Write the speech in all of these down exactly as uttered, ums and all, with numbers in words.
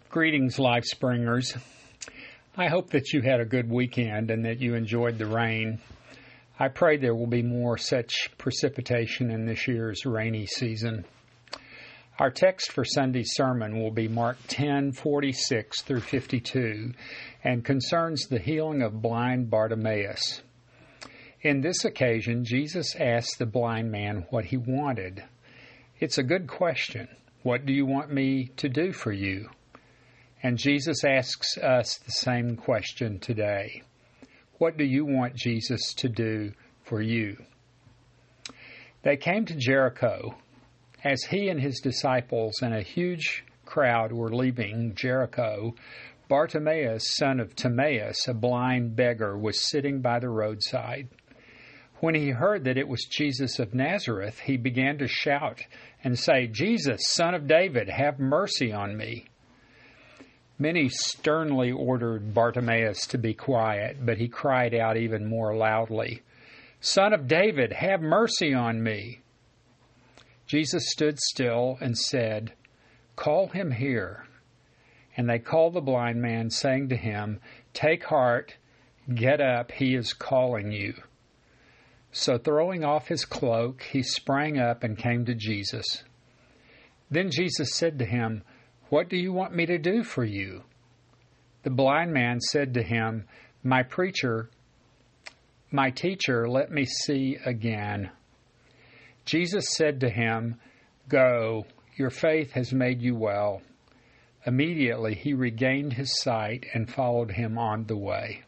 Greetings, Life Springers. I hope that you had a good weekend and that you enjoyed the rain. I pray there will be more such precipitation in this year's rainy season. Our text for Sunday's sermon will be Mark ten, forty-six through fifty-two, and concerns the healing of blind Bartimaeus. In this occasion, Jesus asked the blind man what he wanted. It's a good question. What do you want me to do for you? And Jesus asks us the same question today. What do you want Jesus to do for you? They came to Jericho. As he and his disciples and a huge crowd were leaving Jericho, Bartimaeus, son of Timaeus, a blind beggar, was sitting by the roadside. When he heard that it was Jesus of Nazareth, he began to shout and say, "Jesus, son of David, have mercy on me." Many sternly ordered Bartimaeus to be quiet, but he cried out even more loudly, "Son of David, have mercy on me." Jesus stood still and said, "Call him here." And they called the blind man, saying to him, "Take heart, get up, he is calling you." So throwing off his cloak, he sprang up and came to Jesus. Then Jesus said to him, "What do you want me to do for you?" The blind man said to him, "My preacher, my teacher, let me see again." Jesus said to him, "Go, your faith has made you well." Immediately he regained his sight and followed him on the way.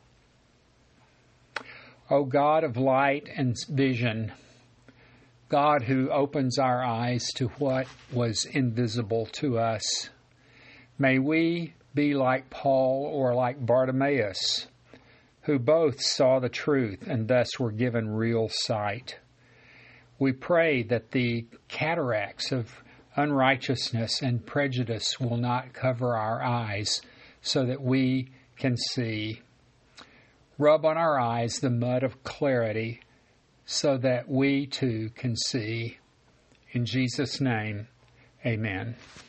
O God of light and vision, God who opens our eyes to what was invisible to us, may we be like Paul or like Bartimaeus, who both saw the truth and thus were given real sight. We pray that the cataracts of unrighteousness and prejudice will not cover our eyes so that we can see. Rub on our eyes the mud of clarity so that we too can see. In Jesus' name, amen.